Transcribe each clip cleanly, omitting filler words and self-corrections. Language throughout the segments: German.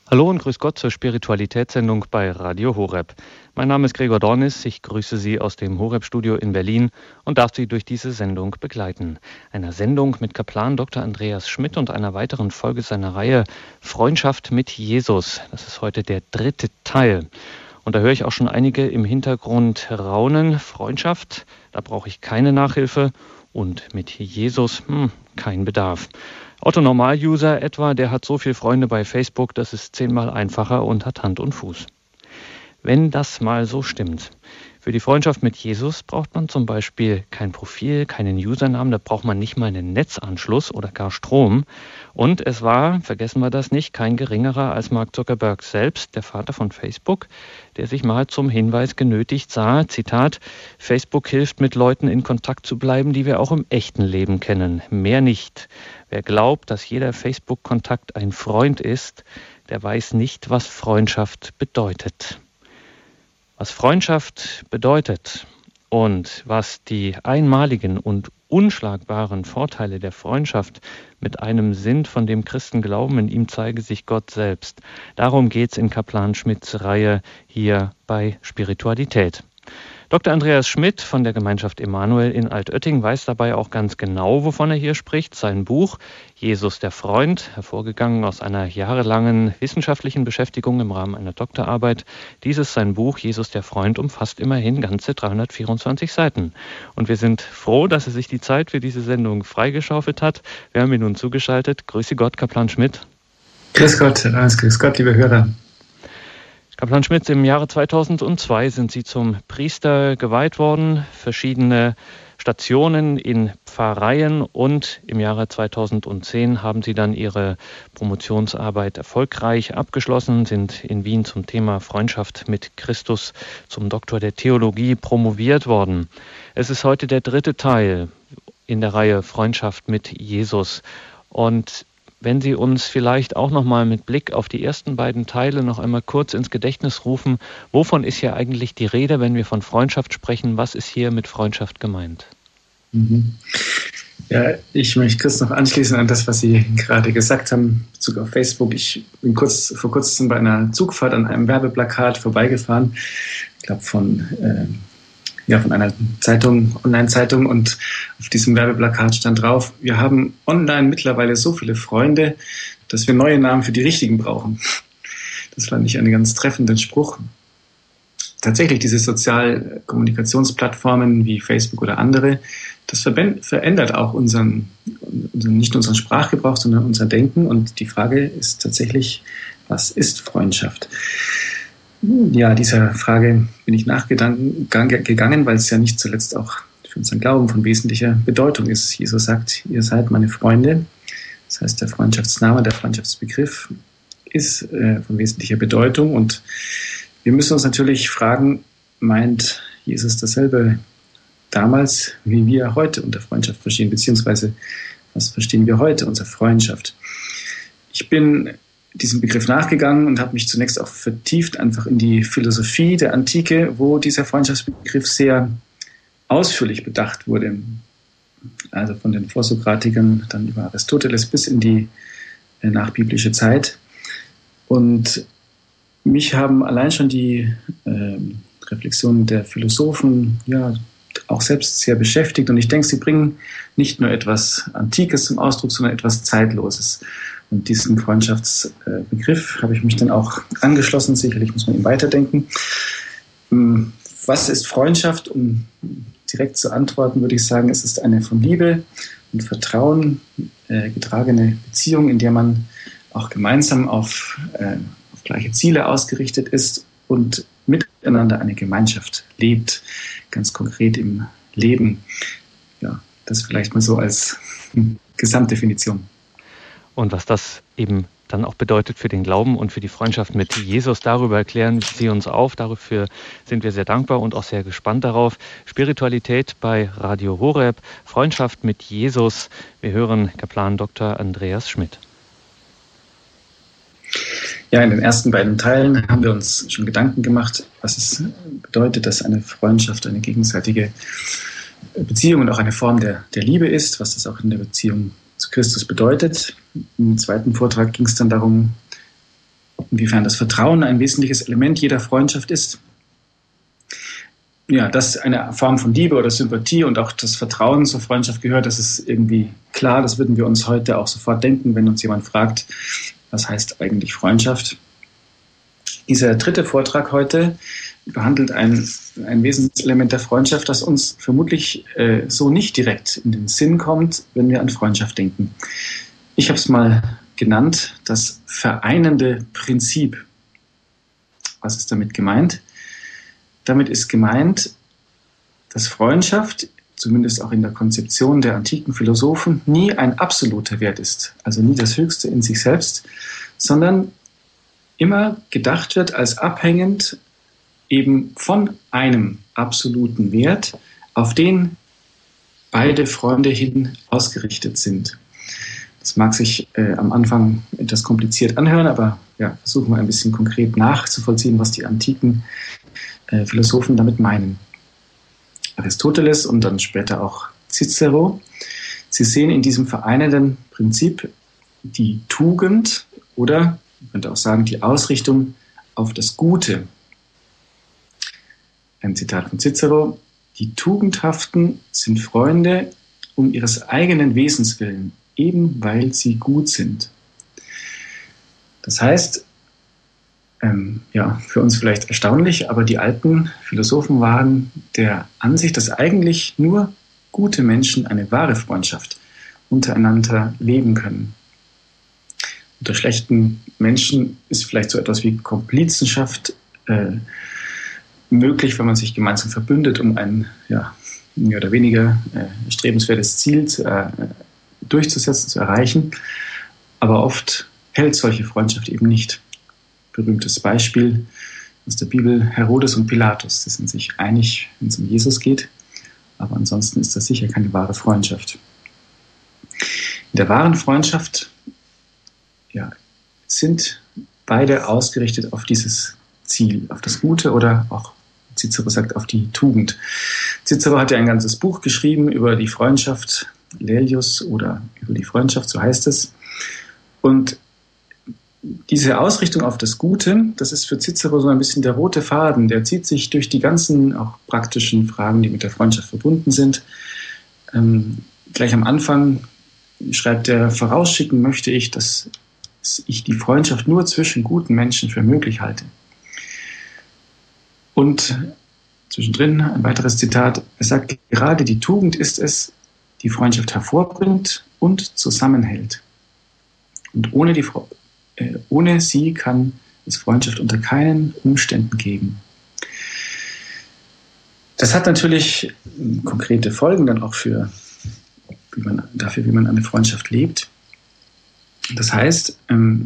Hallo und grüß Gott zur Spiritualitätssendung bei Radio Horeb. Mein Name ist Gregor Dornis, ich grüße Sie aus dem Horeb-Studio in Berlin und darf Sie durch diese Sendung begleiten. Einer Sendung mit Kaplan Dr. Andreas Schmidt und einer weiteren Folge seiner Reihe Freundschaft mit Jesus. Das ist heute der 3. Teil. Und da höre ich auch schon einige im Hintergrund raunen. Freundschaft, da brauche ich keine Nachhilfe und mit Jesus kein Bedarf. Otto Normal-User etwa, der hat so viele Freunde bei Facebook, das ist 10-mal einfacher und hat Hand und Fuß. Wenn das mal so stimmt. Für die Freundschaft mit Jesus braucht man zum Beispiel kein Profil, keinen Usernamen, da braucht man nicht mal einen Netzanschluss oder gar Strom. Und es war, vergessen wir das nicht, kein geringerer als Mark Zuckerberg selbst, der Vater von Facebook, der sich mal zum Hinweis genötigt sah, Zitat, Facebook hilft mit Leuten in Kontakt zu bleiben, die wir auch im echten Leben kennen, mehr nicht. Wer glaubt, dass jeder Facebook-Kontakt ein Freund ist, der weiß nicht, was Freundschaft bedeutet. Was Freundschaft bedeutet und was die einmaligen und unschlagbaren Vorteile der Freundschaft mit einem sind, von dem Christen glauben, in ihm zeige sich Gott selbst. Darum geht's in Kaplan Schmidts Reihe hier bei Spiritualität. Dr. Andreas Schmidt von der Gemeinschaft Emanuel in Altötting weiß dabei auch ganz genau, wovon er hier spricht. Sein Buch Jesus der Freund, hervorgegangen aus einer jahrelangen wissenschaftlichen Beschäftigung im Rahmen einer Doktorarbeit. Sein Buch Jesus der Freund umfasst immerhin ganze 324 Seiten. Und wir sind froh, dass er sich die Zeit für diese Sendung freigeschaufelt hat. Wir haben ihn nun zugeschaltet. Grüße Gott, Kaplan Schmidt. Grüß Gott, grüß Gott, liebe Hörer. Kaplan Schmidt, im Jahre 2002 sind Sie zum Priester geweiht worden, verschiedene Stationen in Pfarreien und im Jahre 2010 haben Sie dann Ihre Promotionsarbeit erfolgreich abgeschlossen, sind in Wien zum Thema Freundschaft mit Christus zum Doktor der Theologie promoviert worden. Es ist heute der 3. Teil in der Reihe Freundschaft mit Jesus und wenn Sie uns vielleicht auch noch mal mit Blick auf die ersten beiden Teile noch einmal kurz ins Gedächtnis rufen, wovon ist hier eigentlich die Rede, wenn wir von Freundschaft sprechen? Was ist hier mit Freundschaft gemeint? Ja, ich möchte kurz noch anschließen an das, was Sie gerade gesagt haben, in Bezug auf Facebook. Ich bin vor kurzem bei einer Zugfahrt an einem Werbeplakat vorbeigefahren, ich glaube von einer Zeitung, Online-Zeitung, und auf diesem Werbeplakat stand drauf: Wir haben online mittlerweile so viele Freunde, dass wir neue Namen für die richtigen brauchen. Das fand ich einen ganz treffenden Spruch. Tatsächlich, diese Sozialkommunikationsplattformen wie Facebook oder andere, das verändert auch nicht nur unseren Sprachgebrauch, sondern unser Denken. Und die Frage ist tatsächlich, was ist Freundschaft? Ja, dieser Frage bin ich nachgegangen, weil es ja nicht zuletzt auch für unseren Glauben von wesentlicher Bedeutung ist. Jesus sagt, ihr seid meine Freunde. Das heißt, der Freundschaftsname, der Freundschaftsbegriff ist von wesentlicher Bedeutung. Und wir müssen uns natürlich fragen, meint Jesus dasselbe damals, wie wir heute unter Freundschaft verstehen, beziehungsweise was verstehen wir heute unter Freundschaft? Ich bin diesem Begriff nachgegangen und habe mich zunächst auch vertieft einfach in die Philosophie der Antike, wo dieser Freundschaftsbegriff sehr ausführlich bedacht wurde. Also von den Vorsokratikern dann über Aristoteles bis in die nachbiblische Zeit. Und mich haben allein schon die Reflexionen der Philosophen auch selbst sehr beschäftigt. Und ich denke, sie bringen nicht nur etwas Antikes zum Ausdruck, sondern etwas Zeitloses. Und diesem Freundschaftsbegriff habe ich mich dann auch angeschlossen. Sicherlich muss man ihm weiterdenken. Was ist Freundschaft? Um direkt zu antworten, würde ich sagen, es ist eine von Liebe und Vertrauen getragene Beziehung, in der man auch gemeinsam auf gleiche Ziele ausgerichtet ist und miteinander eine Gemeinschaft lebt, ganz konkret im Leben. Ja, das vielleicht mal so als Gesamtdefinition. Und was das eben dann auch bedeutet für den Glauben und für die Freundschaft mit Jesus, darüber erklären Sie uns auf. Dafür sind wir sehr dankbar und auch sehr gespannt darauf. Spiritualität bei Radio Horeb, Freundschaft mit Jesus. Wir hören Kaplan Dr. Andreas Schmidt. Ja, in den ersten beiden Teilen haben wir uns schon Gedanken gemacht, was es bedeutet, dass eine Freundschaft eine gegenseitige Beziehung und auch eine Form der Liebe ist, was das auch in der Beziehung zu Christus bedeutet. Im zweiten Vortrag ging es dann darum, ob inwiefern das Vertrauen ein wesentliches Element jeder Freundschaft ist. Ja, dass eine Form von Liebe oder Sympathie und auch das Vertrauen zur Freundschaft gehört, das ist irgendwie klar. Das würden wir uns heute auch sofort denken, wenn uns jemand fragt, was heißt eigentlich Freundschaft? Dieser dritte Vortrag heute behandelt ein Wesenselement der Freundschaft, das uns vermutlich so nicht direkt in den Sinn kommt, wenn wir an Freundschaft denken. Ich habe es mal genannt, das vereinende Prinzip. Was ist damit gemeint? Damit ist gemeint, dass Freundschaft, zumindest auch in der Konzeption der antiken Philosophen, nie ein absoluter Wert ist, also nie das Höchste in sich selbst, sondern immer gedacht wird als abhängend eben von einem absoluten Wert, auf den beide Freunde hin ausgerichtet sind. Das mag sich am Anfang etwas kompliziert anhören, aber ja, versuchen wir ein bisschen konkret nachzuvollziehen, was die antiken Philosophen damit meinen. Aristoteles und dann später auch Cicero, sie sehen in diesem vereinenden Prinzip die Tugend oder, man könnte auch sagen, die Ausrichtung auf das Gute. Ein Zitat von Cicero: Die Tugendhaften sind Freunde um ihres eigenen Wesens willen, eben weil sie gut sind. Das heißt, für uns vielleicht erstaunlich, aber die alten Philosophen waren der Ansicht, dass eigentlich nur gute Menschen eine wahre Freundschaft untereinander leben können. Unter schlechten Menschen ist vielleicht so etwas wie Komplizenschaft möglich, wenn man sich gemeinsam verbündet, um ein mehr oder weniger strebenswertes Ziel durchzusetzen, zu erreichen. Aber oft hält solche Freundschaft eben nicht. Berühmtes Beispiel aus der Bibel: Herodes und Pilatus. Die sind sich einig, wenn es um Jesus geht, aber ansonsten ist das sicher keine wahre Freundschaft. In der wahren Freundschaft sind beide ausgerichtet auf dieses Ziel, auf das Gute oder auch, Cicero sagt, auf die Tugend. Cicero hat ja ein ganzes Buch geschrieben über die Freundschaft, Laelius, oder über die Freundschaft, so heißt es. Und diese Ausrichtung auf das Gute, das ist für Cicero so ein bisschen der rote Faden, der zieht sich durch die ganzen auch praktischen Fragen, die mit der Freundschaft verbunden sind. Gleich am Anfang schreibt er: Vorausschicken möchte ich, dass ich die Freundschaft nur zwischen guten Menschen für möglich halte. Und zwischendrin ein weiteres Zitat: Er sagt, gerade die Tugend ist es, die Freundschaft hervorbringt und zusammenhält. Und ohne sie kann es Freundschaft unter keinen Umständen geben. Das hat natürlich konkrete Folgen dann auch wie man eine Freundschaft lebt. Das heißt,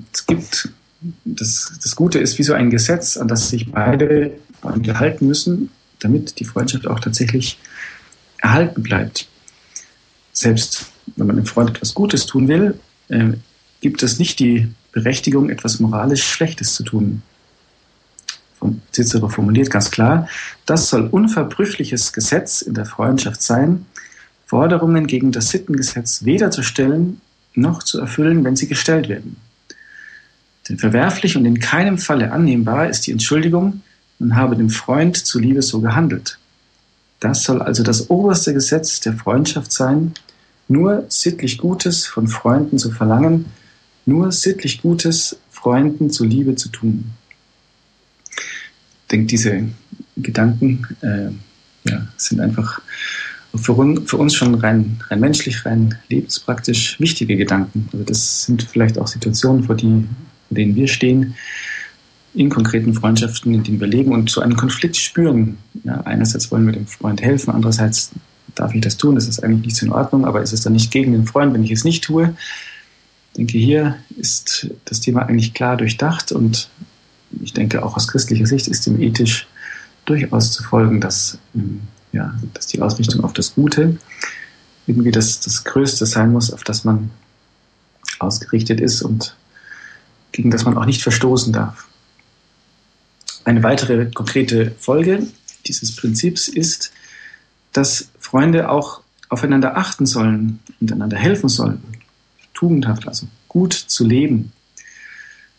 das Gute ist wie so ein Gesetz, an das sich beide Freunde halten müssen, damit die Freundschaft auch tatsächlich erhalten bleibt. Selbst wenn man einem Freund etwas Gutes tun will, gibt es nicht die Berechtigung, etwas moralisch Schlechtes zu tun. Cicero formuliert ganz klar: Das soll unverbrüchliches Gesetz in der Freundschaft sein, Forderungen gegen das Sittengesetz weder zu stellen noch zu erfüllen, wenn sie gestellt werden. Denn verwerflich und in keinem Falle annehmbar ist die Entschuldigung, man habe dem Freund zuliebe so gehandelt. Das soll also das oberste Gesetz der Freundschaft sein, nur sittlich Gutes von Freunden zu verlangen, nur sittlich Gutes Freunden zuliebe zu tun. Ich denke, diese Gedanken sind einfach für uns schon rein menschlich, rein lebenspraktisch wichtige Gedanken. Also das sind vielleicht auch Situationen, vor denen wir stehen, in konkreten Freundschaften, in denen wir leben und so einen Konflikt spüren. Ja, einerseits wollen wir dem Freund helfen, andererseits darf ich das tun, das ist eigentlich nicht so in Ordnung, aber ist es dann nicht gegen den Freund, wenn ich es nicht tue? Ich denke, hier ist das Thema eigentlich klar durchdacht und ich denke, auch aus christlicher Sicht ist dem ethisch durchaus zu folgen, dass die Ausrichtung auf das Gute irgendwie das Größte sein muss, auf das man ausgerichtet ist und gegen das man auch nicht verstoßen darf. Eine weitere konkrete Folge dieses Prinzips ist, dass Freunde auch aufeinander achten sollen und einander helfen sollen, tugendhaft, also gut zu leben.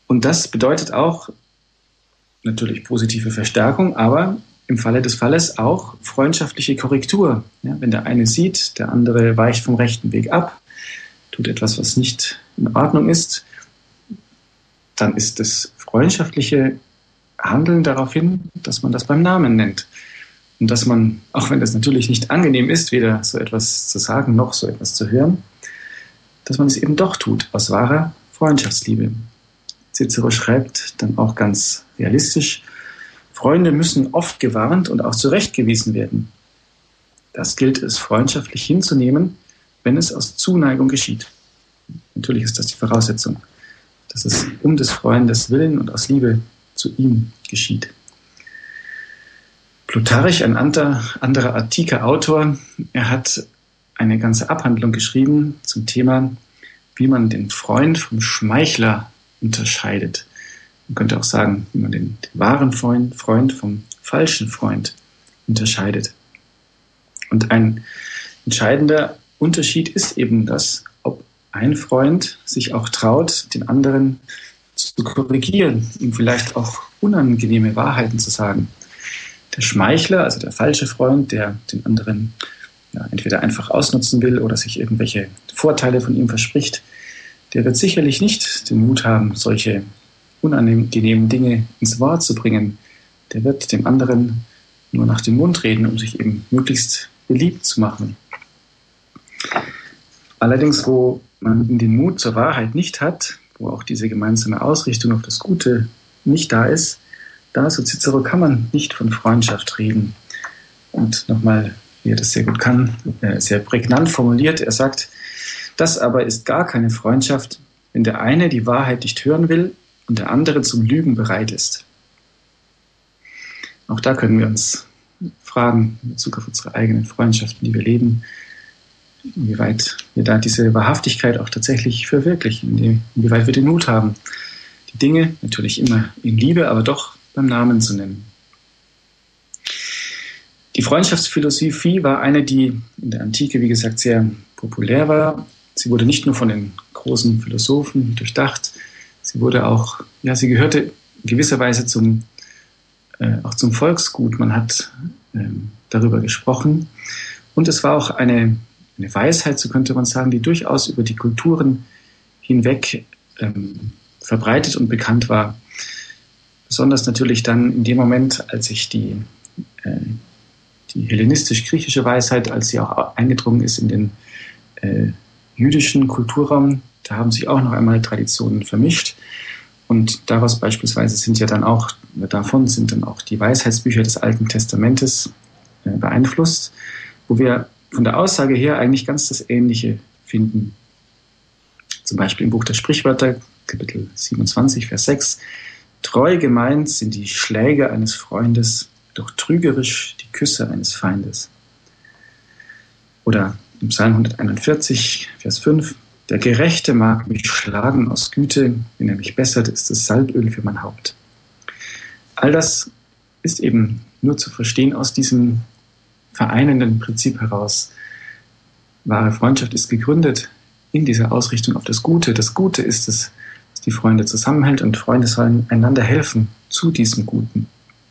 Und das bedeutet auch natürlich positive Verstärkung, aber im Falle des Falles auch freundschaftliche Korrektur. Ja, wenn der eine sieht, der andere weicht vom rechten Weg ab, tut etwas, was nicht in Ordnung ist, dann ist das freundschaftliche Handeln darauf hin, dass man das beim Namen nennt. Und dass man, auch wenn das natürlich nicht angenehm ist, weder so etwas zu sagen noch so etwas zu hören, dass man es eben doch tut, aus wahrer Freundschaftsliebe. Cicero schreibt dann auch ganz realistisch, Freunde müssen oft gewarnt und auch zurechtgewiesen werden. Das gilt es freundschaftlich hinzunehmen, wenn es aus Zuneigung geschieht. Natürlich ist das die Voraussetzung, dass es um des Freundes willen und aus Liebe zu ihm geschieht. Plutarch, ein anderer antiker Autor, er hat eine ganze Abhandlung geschrieben zum Thema, wie man den Freund vom Schmeichler unterscheidet. Man könnte auch sagen, wie man den wahren Freund vom falschen Freund unterscheidet. Und ein entscheidender Unterschied ist eben das, ob ein Freund sich auch traut, den anderen zu korrigieren, ihm vielleicht auch unangenehme Wahrheiten zu sagen. Der Schmeichler, also der falsche Freund, der den anderen entweder einfach ausnutzen will oder sich irgendwelche Vorteile von ihm verspricht, der wird sicherlich nicht den Mut haben, solche unangenehmen Dinge ins Wort zu bringen. Der wird dem anderen nur nach dem Mund reden, um sich eben möglichst beliebt zu machen. Allerdings, wo man den Mut zur Wahrheit nicht hat, wo auch diese gemeinsame Ausrichtung auf das Gute nicht da ist, da, so Cicero, kann man nicht von Freundschaft reden. Und nochmal, wie er das sehr gut kann, sehr prägnant formuliert, er sagt, das aber ist gar keine Freundschaft, wenn der eine die Wahrheit nicht hören will und der andere zum Lügen bereit ist. Auch da können wir uns fragen, in Bezug auf unsere eigenen Freundschaften, die wir leben, inwieweit wir da diese Wahrhaftigkeit auch tatsächlich verwirklichen, inwieweit wir den Mut haben, die Dinge natürlich immer in Liebe, aber doch beim Namen zu nennen. Die Freundschaftsphilosophie war eine, die in der Antike, wie gesagt, sehr populär war. Sie wurde nicht nur von den großen Philosophen durchdacht, sie wurde auch, sie gehörte in gewisser Weise auch zum Volksgut. Man hat darüber gesprochen. Und es war auch eine Weisheit, so könnte man sagen, die durchaus über die Kulturen hinweg verbreitet und bekannt war. Besonders natürlich dann in dem Moment, als sich die hellenistisch-griechische Weisheit, als sie auch eingedrungen ist in den jüdischen Kulturraum, da haben sich auch noch einmal Traditionen vermischt. Und daraus beispielsweise davon sind dann auch die Weisheitsbücher des Alten Testamentes beeinflusst, wo wir von der Aussage her eigentlich ganz das Ähnliche finden. Zum Beispiel im Buch der Sprichwörter, Kapitel 27, Vers 6, treu gemeint sind die Schläge eines Freundes, doch trügerisch die Küsse eines Feindes. Oder im Psalm 141, Vers 5, der Gerechte mag mich schlagen aus Güte, wenn er mich bessert, ist es Salböl für mein Haupt. All das ist eben nur zu verstehen aus diesem vereinenden Prinzip heraus. Wahre Freundschaft ist gegründet in dieser Ausrichtung auf das Gute. Das Gute ist es, was die Freunde zusammenhält, und Freunde sollen einander helfen zu diesem Guten.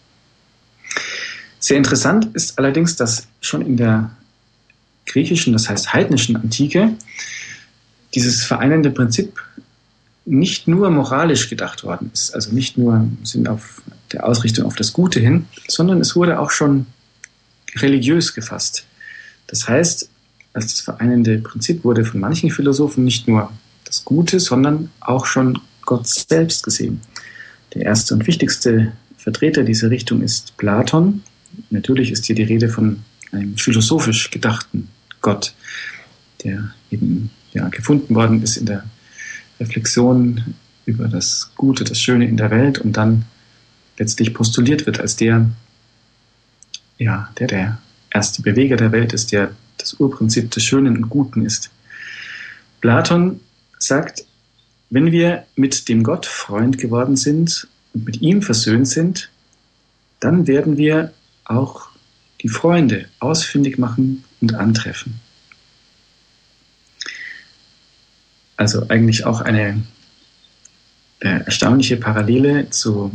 Sehr interessant ist allerdings, dass schon in der griechischen, das heißt heidnischen Antike, dieses vereinende Prinzip nicht nur moralisch gedacht worden ist, also nicht nur im Sinne auf der Ausrichtung auf das Gute hin, sondern es wurde auch schon religiös gefasst. Das heißt, als das vereinende Prinzip wurde von manchen Philosophen nicht nur das Gute, sondern auch schon Gott selbst gesehen. Der erste und wichtigste Vertreter dieser Richtung ist Platon. Natürlich ist hier die Rede von einem philosophisch gedachten Gott, der eben gefunden worden ist in der Reflexion über das Gute, das Schöne in der Welt und dann letztlich postuliert wird als der erste Beweger der Welt ist, der das Urprinzip des Schönen und Guten ist. Platon sagt, wenn wir mit dem Gott Freund geworden sind und mit ihm versöhnt sind, dann werden wir auch die Freunde ausfindig machen und antreffen. Also eigentlich auch eine erstaunliche Parallele zur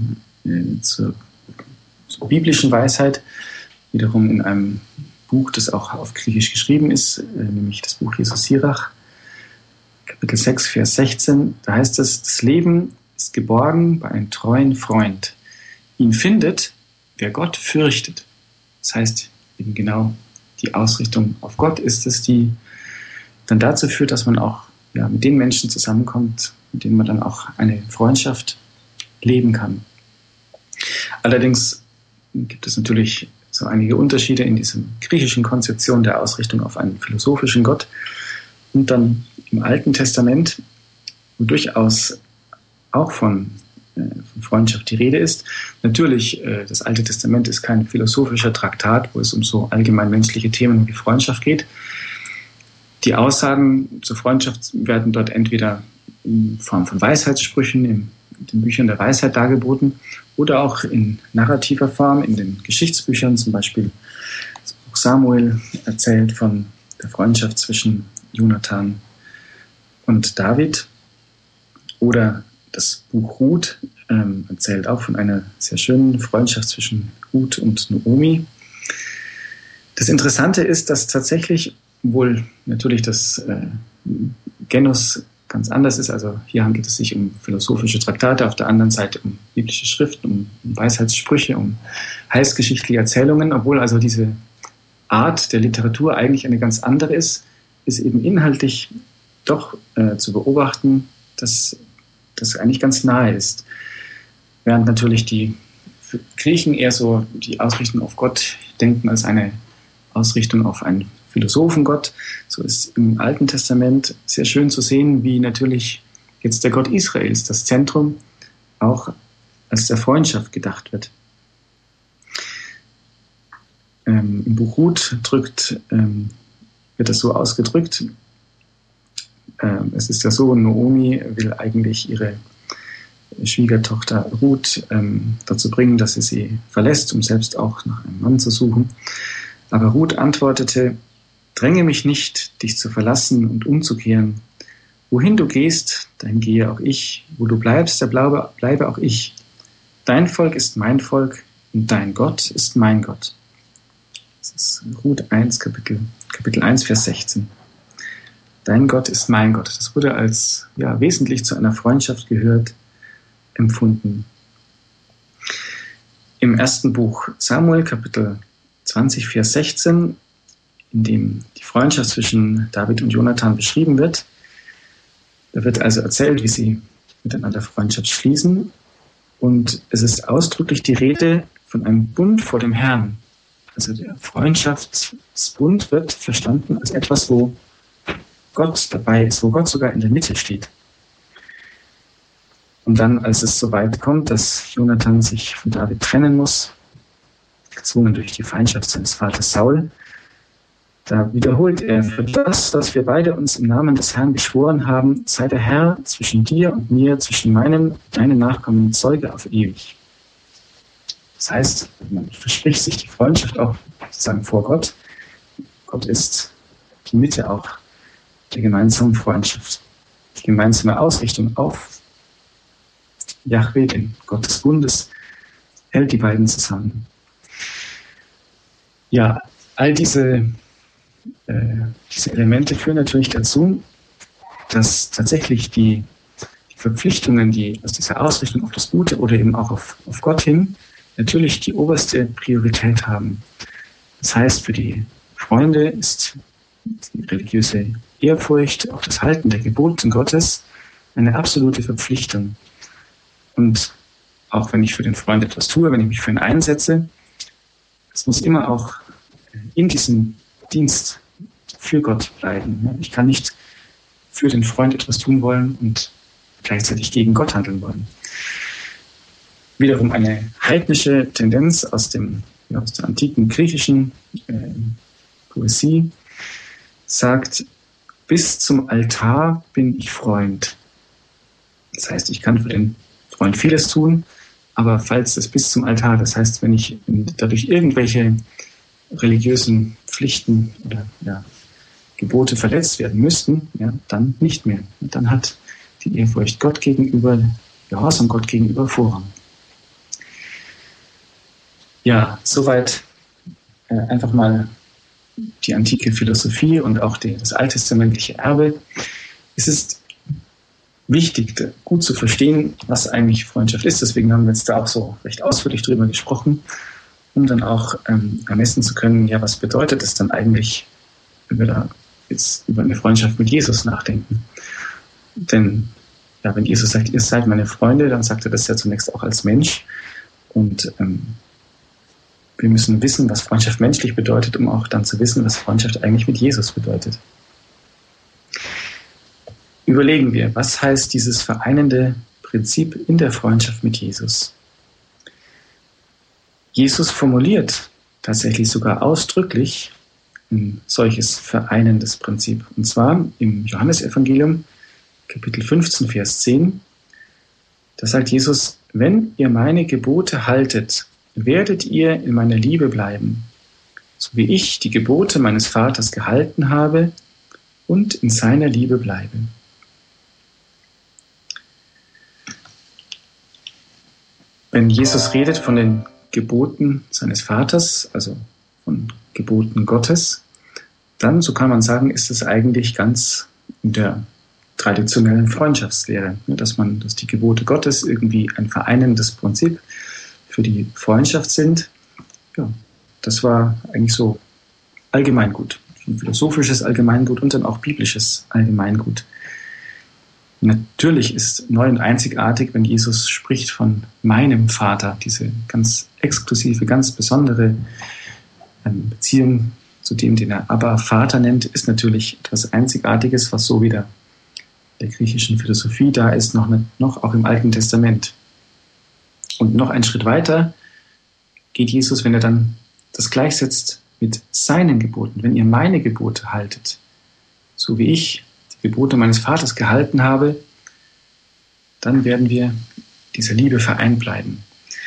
biblischen Weisheit, wiederum in einem Buch, das auch auf Griechisch geschrieben ist, nämlich das Buch Jesus Sirach, Kapitel 6, Vers 16. Da heißt es, das Leben ist geborgen bei einem treuen Freund. Ihn findet, wer Gott fürchtet. Das heißt eben genau, die Ausrichtung auf Gott ist es, die dann dazu führt, dass man auch mit den Menschen zusammenkommt, mit denen man dann auch eine Freundschaft leben kann. Allerdings gibt es natürlich so einige Unterschiede in dieser griechischen Konzeption der Ausrichtung auf einen philosophischen Gott und dann im Alten Testament, wo durchaus auch von Freundschaft die Rede ist. Natürlich, das Alte Testament ist kein philosophischer Traktat, wo es um so allgemein menschliche Themen wie Freundschaft geht. Die Aussagen zur Freundschaft werden dort entweder in Form von Weisheitssprüchen in den Büchern der Weisheit dargeboten oder auch in narrativer Form in den Geschichtsbüchern, zum Beispiel das Buch Samuel erzählt von der Freundschaft zwischen Jonathan und David, oder das Buch Ruth erzählt auch von einer sehr schönen Freundschaft zwischen Ruth und Naomi. Das Interessante ist, dass tatsächlich, obwohl natürlich das Genus ganz anders ist, also hier handelt es sich um philosophische Traktate, auf der anderen Seite um biblische Schriften, um Weisheitssprüche, um heilsgeschichtliche Erzählungen, obwohl also diese Art der Literatur eigentlich eine ganz andere ist eben inhaltlich doch zu beobachten, dass das eigentlich ganz nahe ist. Während natürlich die Griechen eher so die Ausrichtung auf Gott denken als eine Ausrichtung auf einen Philosophengott, so ist im Alten Testament sehr schön zu sehen, wie natürlich jetzt der Gott Israels, das Zentrum, auch als der Freundschaft gedacht wird. Im Buch Ruth wird das so ausgedrückt. Es ist ja so, Naomi will eigentlich ihre Schwiegertochter Ruth dazu bringen, dass sie verlässt, um selbst auch nach einem Mann zu suchen. Aber Ruth antwortete, dränge mich nicht, dich zu verlassen und umzukehren. Wohin du gehst, dahin gehe auch ich. Wo du bleibst, da bleibe auch ich. Dein Volk ist mein Volk und dein Gott ist mein Gott. Das ist Ruth 1, Kapitel 1, Vers 16. Dein Gott ist mein Gott. Das wurde als wesentlich zu einer Freundschaft gehört, empfunden. Im ersten Buch Samuel, Kapitel 20, Vers 16, in dem die Freundschaft zwischen David und Jonathan beschrieben wird, da wird also erzählt, wie sie miteinander Freundschaft schließen. Und es ist ausdrücklich die Rede von einem Bund vor dem Herrn. Also der Freundschaftsbund wird verstanden als etwas, wo Gott dabei ist, wo Gott sogar in der Mitte steht. Und dann, als es so weit kommt, dass Jonathan sich von David trennen muss, gezwungen durch die Feindschaft seines Vaters Saul, da wiederholt er, für das, was wir beide uns im Namen des Herrn geschworen haben, sei der Herr zwischen dir und mir, zwischen deinen Nachkommen Zeuge auf ewig. Das heißt, man verspricht sich die Freundschaft auch sozusagen vor Gott. Gott ist die Mitte auch der gemeinsamen Freundschaft. Die gemeinsame Ausrichtung auf Jahwe, den Gott des Bundes, hält die beiden zusammen. Ja, all diese Elemente führen natürlich dazu, dass tatsächlich die Verpflichtungen, die aus dieser Ausrichtung auf das Gute oder eben auch auf Gott hin, natürlich die oberste Priorität haben. Das heißt, für die Freunde ist die religiöse Ehrfurcht, auch das Halten der Gebote Gottes, eine absolute Verpflichtung. Und auch wenn ich für den Freund etwas tue, wenn ich mich für ihn einsetze, es muss immer auch in diesem Dienst für Gott bleiben. Ich kann nicht für den Freund etwas tun wollen und gleichzeitig gegen Gott handeln wollen. Wiederum eine heidnische Tendenz aus der antiken griechischen Poesie sagt, bis zum Altar bin ich Freund. Das heißt, ich kann für den Freund vieles tun, aber falls es bis zum Altar, das heißt, wenn dadurch irgendwelche religiösen Pflichten oder Gebote verletzt werden müssten, dann nicht mehr. Und dann hat die Ehrfurcht Gott gegenüber, Gehorsam Gott gegenüber Vorrang. Ja, soweit einfach mal die antike Philosophie und auch das alttestamentliche Erbe. Es ist wichtig, gut zu verstehen, was eigentlich Freundschaft ist. Deswegen haben wir jetzt da auch so recht ausführlich drüber gesprochen, um dann auch ermessen zu können, ja, was bedeutet es dann eigentlich, wenn wir da jetzt über eine Freundschaft mit Jesus nachdenken. Denn ja, wenn Jesus sagt, ihr seid meine Freunde, dann sagt er das ja zunächst auch als Mensch. Und wir müssen wissen, was Freundschaft menschlich bedeutet, um auch dann zu wissen, was Freundschaft eigentlich mit Jesus bedeutet. Überlegen wir, was heißt dieses vereinende Prinzip in der Freundschaft mit Jesus? Jesus formuliert tatsächlich sogar ausdrücklich ein solches vereinendes Prinzip. Und zwar im Johannesevangelium, Kapitel 15, Vers 10. Da sagt Jesus, wenn ihr meine Gebote haltet, werdet ihr in meiner Liebe bleiben, so wie ich die Gebote meines Vaters gehalten habe und in seiner Liebe bleibe. Wenn Jesus redet von den Geboten seines Vaters, also von Geboten Gottes, dann, so kann man sagen, ist es eigentlich ganz in der traditionellen Freundschaftslehre, dass die Gebote Gottes irgendwie ein vereinendes Prinzip für die Freundschaft sind. Ja, das war eigentlich so Allgemeingut, ein philosophisches Allgemeingut und dann auch biblisches Allgemeingut. Natürlich ist neu und einzigartig, wenn Jesus spricht von meinem Vater, diese ganz exklusive, ganz besondere Beziehung zu dem, den er Abba Vater nennt, ist natürlich etwas Einzigartiges, was so wieder der griechischen Philosophie da ist, noch auch im Alten Testament. Und noch einen Schritt weiter geht Jesus, wenn er dann das gleichsetzt mit seinen Geboten. Wenn ihr meine Gebote haltet, so wie ich die Gebote meines Vaters gehalten habe, dann werden wir dieser Liebe vereint bleiben.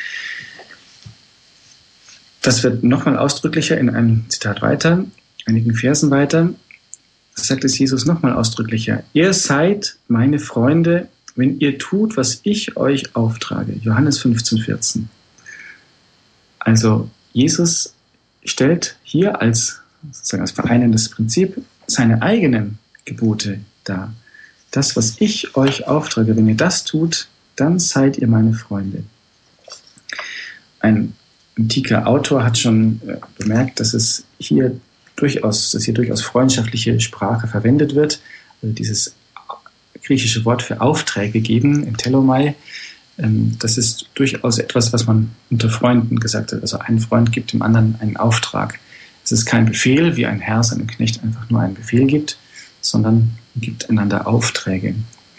Das wird nochmal ausdrücklicher in einem Zitat weiter, einigen Versen weiter. Da sagt es Jesus nochmal ausdrücklicher. Ihr seid meine Freunde, wenn ihr tut, was ich euch auftrage. Johannes 15, 14. Also Jesus stellt hier als vereinendes Prinzip seine eigenen Gebote dar. Das, was ich euch auftrage, wenn ihr das tut, dann seid ihr meine Freunde. Ein antiker Autor hat schon bemerkt, dass hier durchaus freundschaftliche Sprache verwendet wird. Also dieses griechische Wort für Aufträge geben, entelomai, das ist durchaus etwas, was man unter Freunden gesagt hat. Also ein Freund gibt dem anderen einen Auftrag. Es ist kein Befehl, wie ein Herr seinem Knecht einfach nur einen Befehl gibt, sondern gibt einander Aufträge.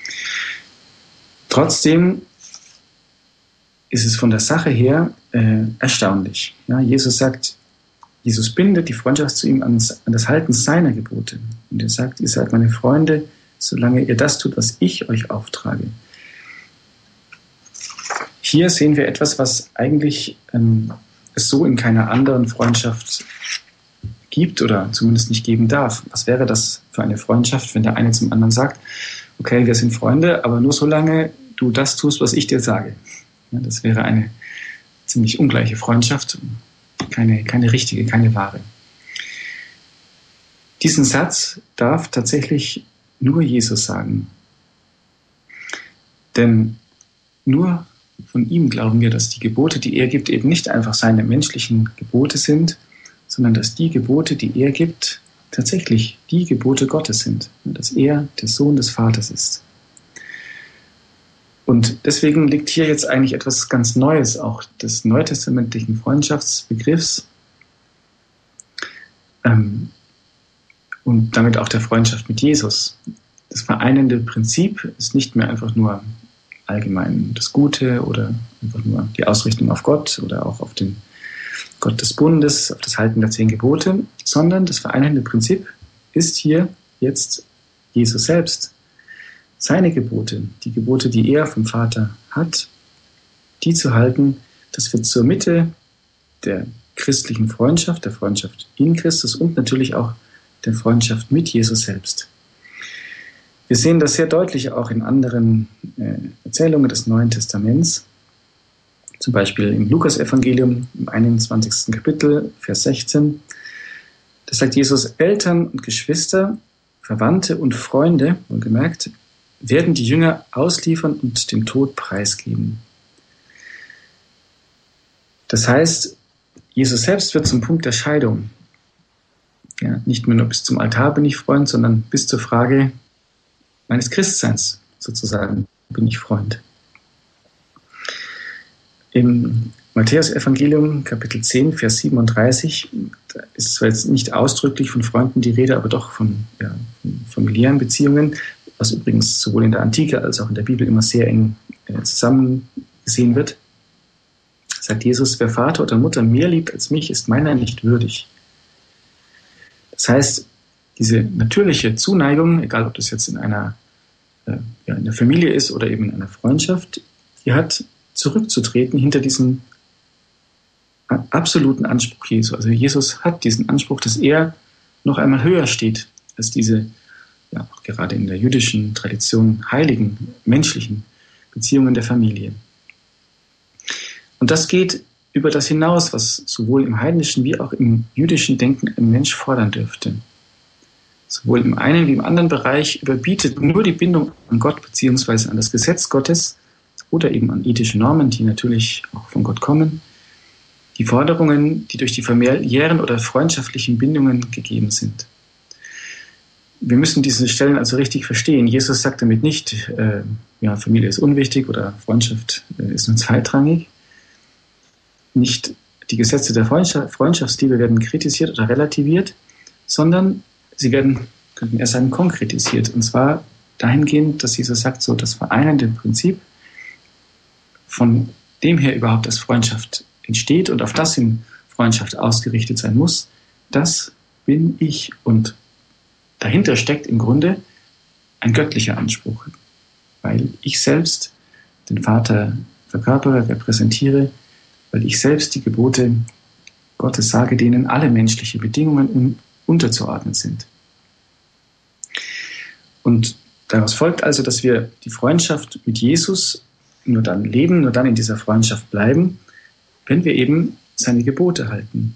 Trotzdem ist es von der Sache her erstaunlich. Ja, Jesus bindet die Freundschaft zu ihm an das Halten seiner Gebote. Und er sagt, ihr seid meine Freunde, solange ihr das tut, was ich euch auftrage. Hier sehen wir etwas, was eigentlich es so in keiner anderen Freundschaft gibt oder zumindest nicht geben darf. Was wäre das für eine Freundschaft, wenn der eine zum anderen sagt, okay, wir sind Freunde, aber nur solange du das tust, was ich dir sage. Ja, das wäre eine ziemlich ungleiche Freundschaft, keine richtige, keine wahre. Diesen Satz darf tatsächlich nur Jesus sagen. Denn nur von ihm glauben wir, dass die Gebote, die er gibt, eben nicht einfach seine menschlichen Gebote sind, sondern dass die Gebote, die er gibt, tatsächlich die Gebote Gottes sind. Dass er der Sohn des Vaters ist. Und deswegen liegt hier jetzt eigentlich etwas ganz Neues, auch des neutestamentlichen Freundschaftsbegriffs und damit auch der Freundschaft mit Jesus. Das vereinende Prinzip ist nicht mehr einfach nur allgemein das Gute oder einfach nur die Ausrichtung auf Gott oder auch auf den Gott des Bundes, auf das Halten der 10 Gebote, sondern das vereinende Prinzip ist hier jetzt Jesus selbst. Seine Gebote, die Gebote, die er vom Vater hat, die zu halten, das wird zur Mitte der christlichen Freundschaft, der Freundschaft in Christus und natürlich auch der Freundschaft mit Jesus selbst. Wir sehen das sehr deutlich auch in anderen Erzählungen des Neuen Testaments. Zum Beispiel im Lukas-Evangelium, im 21. Kapitel, Vers 16. Da sagt Jesus, Eltern und Geschwister, Verwandte und Freunde, wohlgemerkt, werden die Jünger ausliefern und dem Tod preisgeben. Das heißt, Jesus selbst wird zum Punkt der Scheidung. Ja, nicht mehr nur bis zum Altar bin ich Freund, sondern bis zur Frage meines Christseins sozusagen bin ich Freund. Im Matthäus-Evangelium, Kapitel 10, Vers 37, da ist zwar jetzt nicht ausdrücklich von Freunden die Rede, aber doch von familiären Beziehungen, was übrigens sowohl in der Antike als auch in der Bibel immer sehr eng zusammen gesehen wird. Sagt Jesus, wer Vater oder Mutter mehr liebt als mich, ist meiner nicht würdig. Das heißt, diese natürliche Zuneigung, egal ob das jetzt in einer in der Familie ist oder eben in einer Freundschaft, die hat zurückzutreten hinter diesem absoluten Anspruch Jesu. Also Jesus hat diesen Anspruch, dass er noch einmal höher steht als diese, ja auch gerade in der jüdischen Tradition, heiligen, menschlichen Beziehungen der Familie. Und das geht über das hinaus, was sowohl im heidnischen wie auch im jüdischen Denken ein Mensch fordern dürfte. Sowohl im einen wie im anderen Bereich überbietet nur die Bindung an Gott bzw. an das Gesetz Gottes oder eben an ethische Normen, die natürlich auch von Gott kommen, die Forderungen, die durch die familiären oder freundschaftlichen Bindungen gegeben sind. Wir müssen diese Stellen also richtig verstehen. Jesus sagt damit nicht, Familie ist unwichtig oder Freundschaft ist nur zweitrangig. Nicht die Gesetze der Freundschaftsliebe werden kritisiert oder relativiert, sondern sie werden, könnten wir sagen, konkretisiert. Und zwar dahingehend, dass Jesus sagt, so das vereinende Prinzip, von dem her überhaupt als Freundschaft entsteht und auf das hin Freundschaft ausgerichtet sein muss, das bin ich. Und dahinter steckt im Grunde ein göttlicher Anspruch, weil ich selbst den Vater verkörpere, repräsentiere, weil ich selbst die Gebote Gottes sage, denen alle menschliche Bedingungen unterzuordnen sind. Und daraus folgt also, dass wir die Freundschaft mit Jesus nur dann leben, nur dann in dieser Freundschaft bleiben, wenn wir eben seine Gebote halten.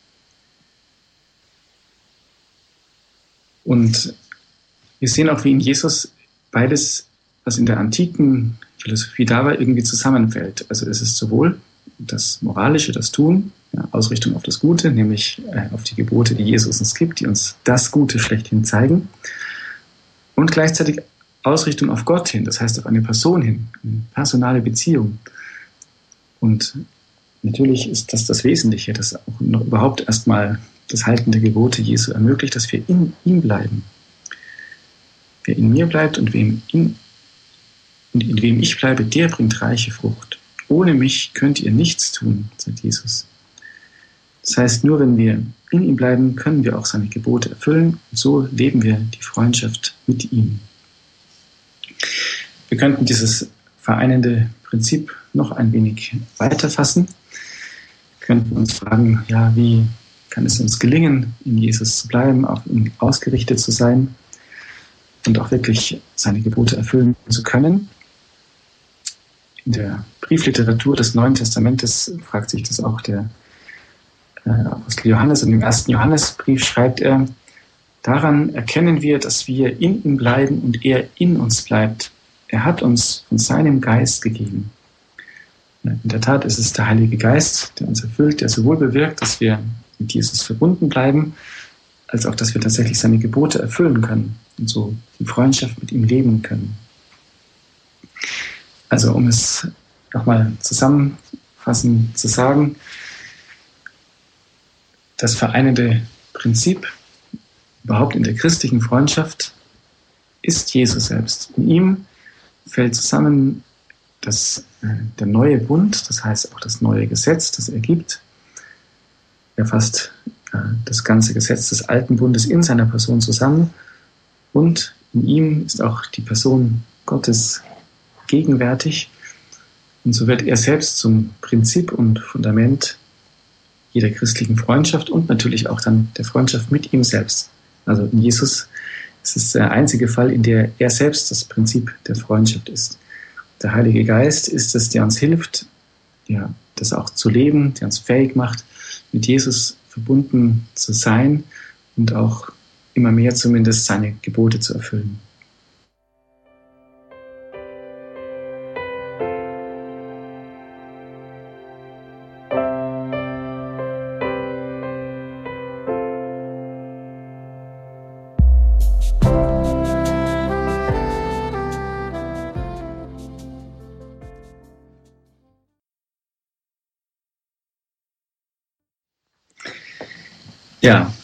Und wir sehen auch, wie in Jesus beides, was in der antiken Philosophie da war, irgendwie zusammenfällt. Also es ist sowohl das Moralische, das Tun, Ausrichtung auf das Gute, nämlich auf die Gebote, die Jesus uns gibt, die uns das Gute schlechthin zeigen, und gleichzeitig Ausrichtung auf Gott hin, das heißt auf eine Person hin, eine personale Beziehung. Und natürlich ist das Wesentliche, das auch noch überhaupt erstmal das Halten der Gebote Jesu ermöglicht, dass wir in ihm bleiben. Wer in mir bleibt und in wem ich bleibe, der bringt reiche Frucht. Ohne mich könnt ihr nichts tun, sagt Jesus. Das heißt, nur wenn wir in ihm bleiben, können wir auch seine Gebote erfüllen. Und so leben wir die Freundschaft mit ihm. Wir könnten dieses vereinende Prinzip noch ein wenig weiterfassen. Wir könnten uns fragen, wie kann es uns gelingen, in Jesus zu bleiben, auf ihn ausgerichtet zu sein und auch wirklich seine Gebote erfüllen zu können. In der Briefliteratur des Neuen Testamentes fragt sich das auch der Apostel Johannes. Und im 1. Johannesbrief schreibt er, daran erkennen wir, dass wir in ihm bleiben und er in uns bleibt. Er hat uns von seinem Geist gegeben. In der Tat ist es der Heilige Geist, der uns erfüllt, der sowohl bewirkt, dass wir mit Jesus verbunden bleiben, als auch, dass wir tatsächlich seine Gebote erfüllen können und so die Freundschaft mit ihm leben können. Also um es nochmal zusammenfassend zu sagen, das vereinende Prinzip überhaupt in der christlichen Freundschaft ist Jesus selbst. In ihm fällt zusammen der neue Bund, das heißt auch das neue Gesetz, das er gibt. Er fasst das ganze Gesetz des alten Bundes in seiner Person zusammen und in ihm ist auch die Person Gottes gegenwärtig und so wird er selbst zum Prinzip und Fundament jeder christlichen Freundschaft und natürlich auch dann der Freundschaft mit ihm selbst. Also in Jesus Es ist der einzige Fall, in der er selbst das Prinzip der Freundschaft ist. Der Heilige Geist ist es, der uns hilft, ja, das auch zu leben, der uns fähig macht, mit Jesus verbunden zu sein und auch immer mehr zumindest seine Gebote zu erfüllen. Ja,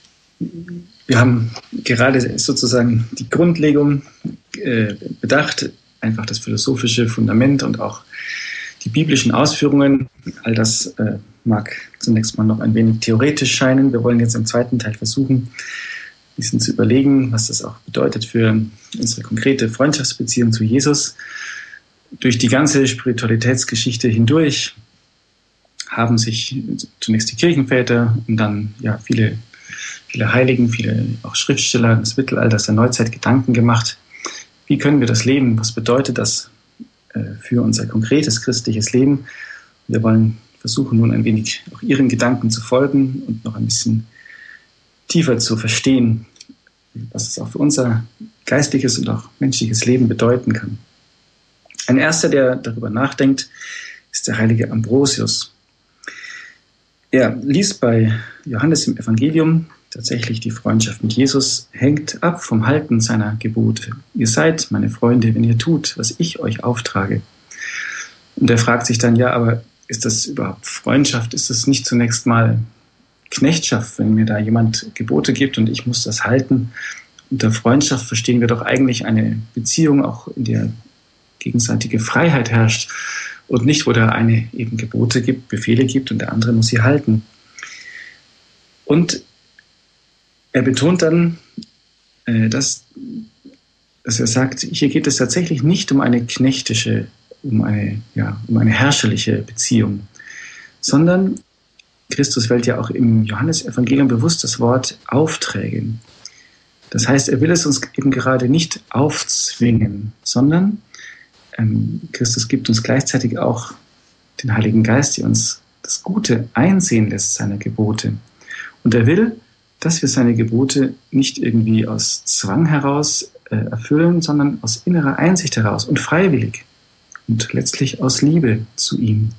wir haben gerade sozusagen die Grundlegung bedacht, einfach das philosophische Fundament und auch die biblischen Ausführungen. All das mag zunächst mal noch ein wenig theoretisch scheinen. Wir wollen jetzt im zweiten Teil versuchen, ein bisschen zu überlegen, was das auch bedeutet für unsere konkrete Freundschaftsbeziehung zu Jesus. Durch die ganze Spiritualitätsgeschichte hindurch haben sich zunächst die Kirchenväter und dann ja viele Heiligen, viele auch Schriftsteller des Mittelalters, der Neuzeit Gedanken gemacht. Wie können wir das leben? Was bedeutet das für unser konkretes christliches Leben? Wir wollen versuchen, nun ein wenig auch ihren Gedanken zu folgen und noch ein bisschen tiefer zu verstehen, was es auch für unser geistliches und auch menschliches Leben bedeuten kann. Ein erster, der darüber nachdenkt, ist der heilige Ambrosius. Er liest bei Johannes im Evangelium tatsächlich, die Freundschaft mit Jesus hängt ab vom Halten seiner Gebote. Ihr seid meine Freunde, wenn ihr tut, was ich euch auftrage. Und er fragt sich dann, ja, aber ist das überhaupt Freundschaft? Ist das nicht zunächst mal Knechtschaft, wenn mir da jemand Gebote gibt und ich muss das halten? Unter Freundschaft verstehen wir doch eigentlich eine Beziehung, auch in der gegenseitige Freiheit herrscht. Und nicht, wo der eine eben Gebote gibt, Befehle gibt und der andere muss sie halten. Und er betont dann, dass er sagt, hier geht es tatsächlich nicht um eine knechtische, um eine herrscherliche Beziehung, sondern Christus wählt ja auch im Johannesevangelium bewusst das Wort Aufträge. Das heißt, er will es uns eben gerade nicht aufzwingen, sondern Christus gibt uns gleichzeitig auch den Heiligen Geist, der uns das Gute einsehen lässt seiner Gebote. Und er will, dass wir seine Gebote nicht irgendwie aus Zwang heraus erfüllen, sondern aus innerer Einsicht heraus und freiwillig und letztlich aus Liebe zu ihm.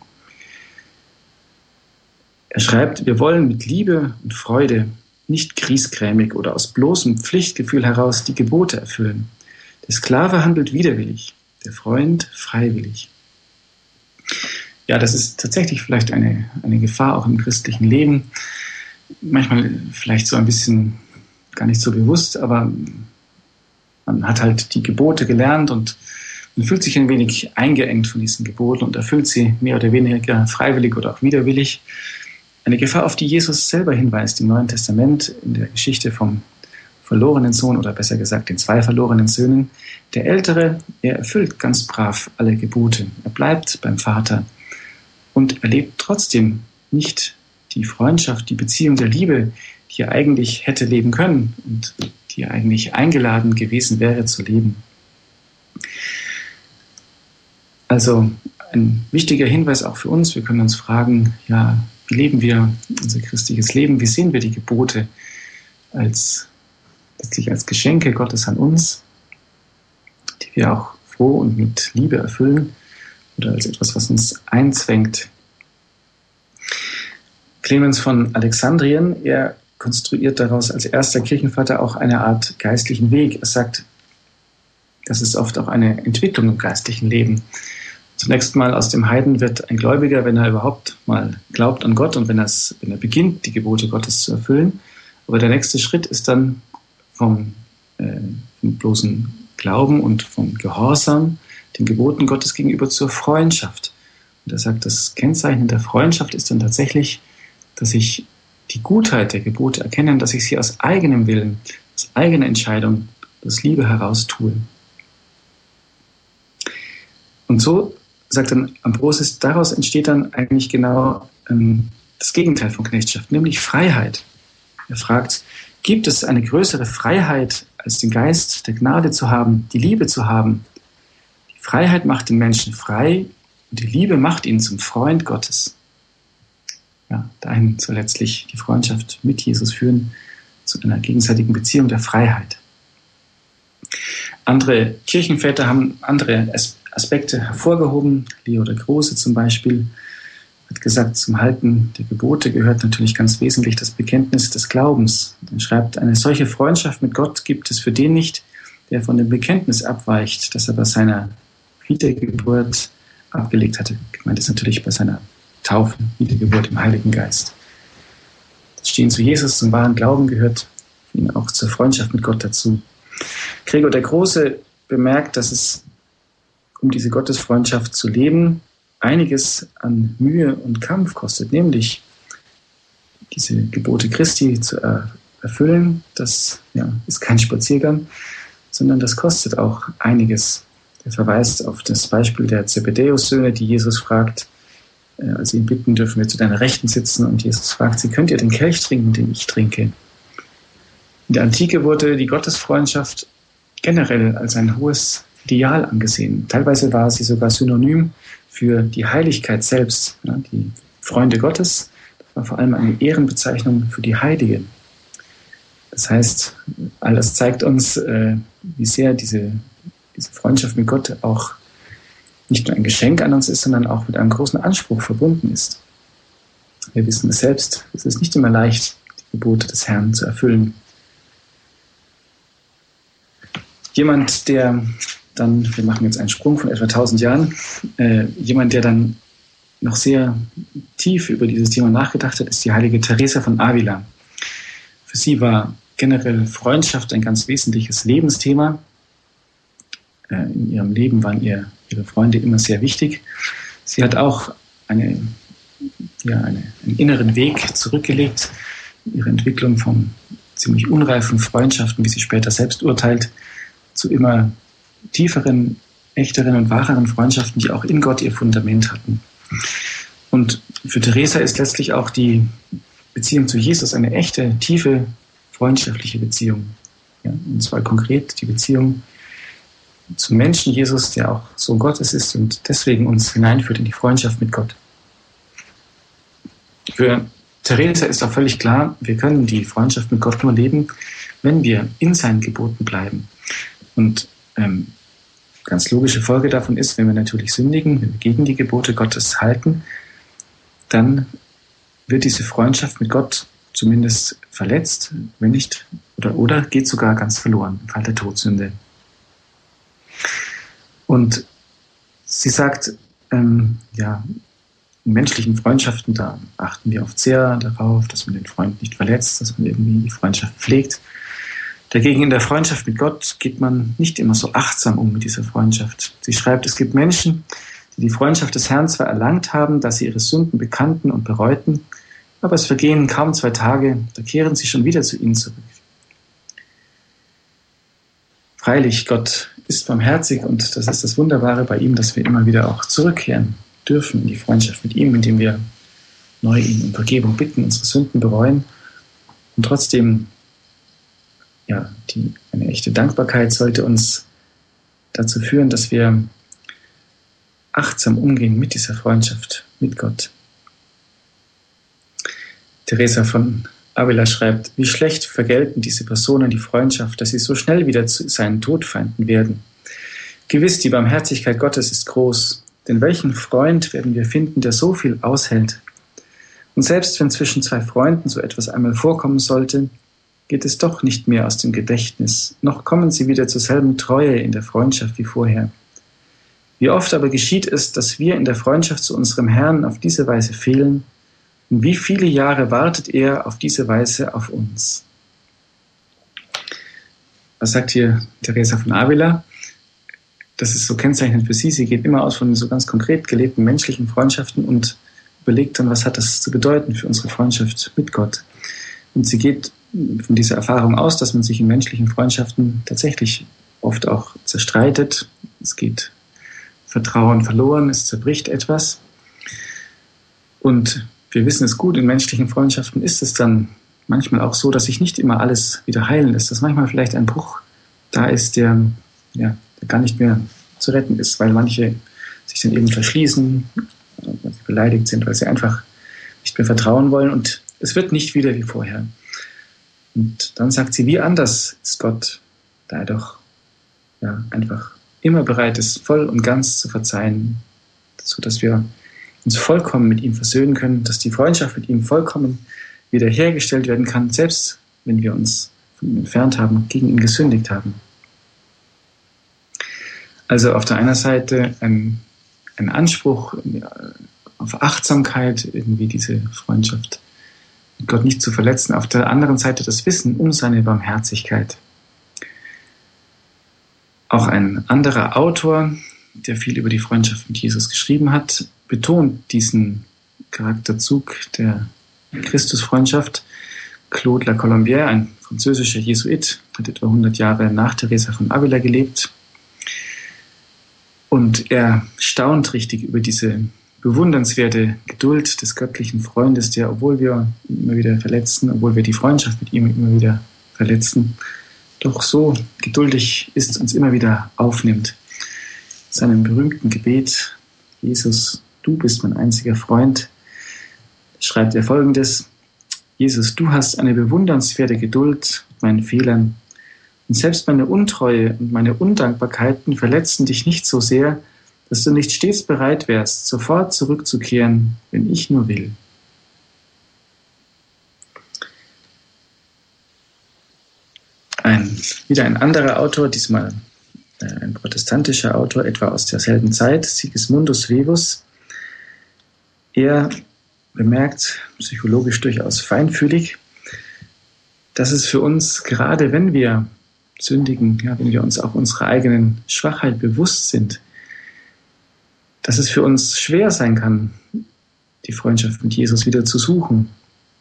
Er schreibt, wir wollen mit Liebe und Freude, nicht griesgrämig oder aus bloßem Pflichtgefühl heraus die Gebote erfüllen. Der Sklave handelt widerwillig, der Freund freiwillig. Ja, das ist tatsächlich vielleicht eine Gefahr auch im christlichen Leben. Manchmal vielleicht so ein bisschen gar nicht so bewusst, aber man hat halt die Gebote gelernt und man fühlt sich ein wenig eingeengt von diesen Geboten und erfüllt sie mehr oder weniger freiwillig oder auch widerwillig. Eine Gefahr, auf die Jesus selber hinweist im Neuen Testament, in der Geschichte vom verlorenen Sohn oder besser gesagt den 2 verlorenen Söhnen. Der Ältere, er erfüllt ganz brav alle Gebote. Er bleibt beim Vater und erlebt trotzdem nicht die Freundschaft, die Beziehung der Liebe, die er eigentlich hätte leben können und die er eigentlich eingeladen gewesen wäre zu leben. Also ein wichtiger Hinweis auch für uns. Wir können uns fragen, ja, wie leben wir unser christliches Leben? Wie sehen wir die Gebote letztlich als Geschenke Gottes an uns, die wir auch froh und mit Liebe erfüllen oder als etwas, was uns einzwängt? Clemens von Alexandrien, er konstruiert daraus als erster Kirchenvater auch eine Art geistlichen Weg. Er sagt, das ist oft auch eine Entwicklung im geistlichen Leben. Zunächst mal aus dem Heiden wird ein Gläubiger, wenn er überhaupt mal glaubt an Gott und wenn er beginnt, die Gebote Gottes zu erfüllen. Aber der nächste Schritt ist dann vom bloßen Glauben und vom Gehorsam den Geboten Gottes gegenüber zur Freundschaft. Und er sagt, das Kennzeichen der Freundschaft ist dann tatsächlich, dass ich die Gutheit der Gebote erkenne, dass ich sie aus eigenem Willen, aus eigener Entscheidung, aus Liebe heraus tue. Und so, sagt dann Ambrosius, daraus entsteht dann eigentlich genau das Gegenteil von Knechtschaft, nämlich Freiheit. Er fragt, gibt es eine größere Freiheit als den Geist der Gnade zu haben, die Liebe zu haben. Die Freiheit macht den Menschen frei und die Liebe macht ihn zum Freund Gottes. Ja, dahin soll letztlich die Freundschaft mit Jesus führen, zu einer gegenseitigen Beziehung der Freiheit. Andere Kirchenväter haben andere Aspekte hervorgehoben. Leo der Große zum Beispiel hat gesagt, zum Halten der Gebote gehört natürlich ganz wesentlich das Bekenntnis des Glaubens. Er schreibt, eine solche Freundschaft mit Gott gibt es für den nicht, der von dem Bekenntnis abweicht, das er bei seiner Wiedergeburt abgelegt hatte. Gemeint ist natürlich bei seiner Taufe, Wiedergeburt im Heiligen Geist. Das Stehen zu Jesus, zum wahren Glauben gehört für ihn auch zur Freundschaft mit Gott dazu. Gregor der Große bemerkt, dass es, um diese Gottesfreundschaft zu leben, einiges an Mühe und Kampf kostet, nämlich diese Gebote Christi zu erfüllen. Das ist kein Spaziergang, sondern das kostet auch einiges. Er verweist auf das Beispiel der Zebedäus-Söhne, die Jesus fragt, als sie ihn bitten, dürfen wir zu deiner Rechten sitzen, und Jesus fragt sie, könnt ihr den Kelch trinken, den ich trinke? In der Antike wurde die Gottesfreundschaft generell als ein hohes Ideal angesehen. Teilweise war sie sogar synonym für die Heiligkeit selbst. Ja, die Freunde Gottes, das war vor allem eine Ehrenbezeichnung für die Heiligen. Das heißt, all das zeigt uns, wie sehr diese Freundschaft mit Gott auch nicht nur ein Geschenk an uns ist, sondern auch mit einem großen Anspruch verbunden ist. Wir wissen es selbst, es ist nicht immer leicht, die Gebote des Herrn zu erfüllen. Jemand, der dann, wir machen jetzt einen Sprung von etwa 1000 Jahren, jemand, der dann noch sehr tief über dieses Thema nachgedacht hat, ist die heilige Teresa von Avila. Für sie war generell Freundschaft ein ganz wesentliches Lebensthema. In ihrem Leben waren ihre Freunde immer sehr wichtig. Sie hat auch einen inneren Weg zurückgelegt, ihre Entwicklung von ziemlich unreifen Freundschaften, wie sie später selbst urteilt, zu immer tieferen, echteren und wahreren Freundschaften, die auch in Gott ihr Fundament hatten. Und für Teresa ist letztlich auch die Beziehung zu Jesus eine echte, tiefe, freundschaftliche Beziehung. Ja, und zwar konkret die Beziehung zum Menschen Jesus, der auch Sohn Gottes ist und deswegen uns hineinführt in die Freundschaft mit Gott. Für Teresa ist auch völlig klar, wir können die Freundschaft mit Gott nur leben, wenn wir in seinen Geboten bleiben. Und ganz logische Folge davon ist, wenn wir natürlich sündigen, wenn wir gegen die Gebote Gottes halten, dann wird diese Freundschaft mit Gott zumindest verletzt, wenn nicht, oder geht sogar ganz verloren im Fall der Todsünde. Und sie sagt, in menschlichen Freundschaften, da achten wir oft sehr darauf, dass man den Freund nicht verletzt, dass man irgendwie die Freundschaft pflegt. Dagegen in der Freundschaft mit Gott geht man nicht immer so achtsam um mit dieser Freundschaft. Sie schreibt, es gibt Menschen, die die Freundschaft des Herrn zwar erlangt haben, dass sie ihre Sünden bekannten und bereuten, aber es vergehen kaum 2 Tage, da kehren sie schon wieder zu ihnen zurück. Freilich, Gott ist barmherzig und das ist das Wunderbare bei ihm, dass wir immer wieder auch zurückkehren dürfen in die Freundschaft mit ihm, indem wir neu ihn um Vergebung bitten, unsere Sünden bereuen und trotzdem eine echte Dankbarkeit sollte uns dazu führen, dass wir achtsam umgehen mit dieser Freundschaft mit Gott. Teresa von Avila schreibt, wie schlecht vergelten diese Personen die Freundschaft, dass sie so schnell wieder zu seinen Todfeinden werden. Gewiss, die Barmherzigkeit Gottes ist groß, denn welchen Freund werden wir finden, der so viel aushält? Und selbst wenn zwischen 2 Freunden so etwas einmal vorkommen sollte, geht es doch nicht mehr aus dem Gedächtnis, noch kommen sie wieder zur selben Treue in der Freundschaft wie vorher. Wie oft aber geschieht es, dass wir in der Freundschaft zu unserem Herrn auf diese Weise fehlen, und wie viele Jahre wartet er auf diese Weise auf uns? Was sagt hier Teresa von Avila? Das ist so kennzeichnend für sie. Sie geht immer aus von so ganz konkret gelebten menschlichen Freundschaften und überlegt dann, was hat das zu bedeuten für unsere Freundschaft mit Gott. Und sie geht von dieser Erfahrung aus, dass man sich in menschlichen Freundschaften tatsächlich oft auch zerstreitet. Es geht Vertrauen verloren, es zerbricht etwas. Und wir wissen es gut, in menschlichen Freundschaften ist es dann manchmal auch so, dass sich nicht immer alles wieder heilen lässt, dass manchmal vielleicht ein Bruch da ist, der gar nicht mehr zu retten ist, weil manche sich dann eben verschließen, weil sie beleidigt sind, weil sie einfach nicht mehr vertrauen wollen und es wird nicht wieder wie vorher. Und dann sagt sie, wie anders ist Gott, da er doch einfach immer bereit ist, voll und ganz zu verzeihen, sodass wir uns vollkommen mit ihm versöhnen können, dass die Freundschaft mit ihm vollkommen wiederhergestellt werden kann, selbst wenn wir uns von ihm entfernt haben, gegen ihn gesündigt haben. Also auf der einen Seite ein Anspruch auf Achtsamkeit, irgendwie diese Freundschaft mit Gott nicht zu verletzen. Auf der anderen Seite das Wissen um seine Barmherzigkeit. Auch ein anderer Autor, der viel über die Freundschaft mit Jesus geschrieben hat, betont diesen Charakterzug der Christusfreundschaft. Claude La Colombière, ein französischer Jesuit, hat etwa 100 Jahre nach Teresa von Avila gelebt. Und er staunt richtig über diese bewundernswerte Geduld des göttlichen Freundes, der, obwohl wir ihn immer wieder verletzen, obwohl wir die Freundschaft mit ihm immer wieder verletzen, doch so geduldig ist, uns immer wieder aufnimmt. In seinem berühmten Gebet, Jesus, du bist mein einziger Freund, schreibt er Folgendes: Jesus, du hast eine bewundernswerte Geduld mit meinen Fehlern. Und selbst meine Untreue und meine Undankbarkeiten verletzen dich nicht so sehr, dass du nicht stets bereit wärst, sofort zurückzukehren, wenn ich nur will. Wieder ein anderer Autor, diesmal ein protestantischer Autor, etwa aus derselben Zeit, Sigismundus Revus. Er bemerkt, psychologisch durchaus feinfühlig, dass es für uns, gerade wenn wir sündigen, wenn wir uns auch unserer eigenen Schwachheit bewusst sind, dass es für uns schwer sein kann, die Freundschaft mit Jesus wieder zu suchen.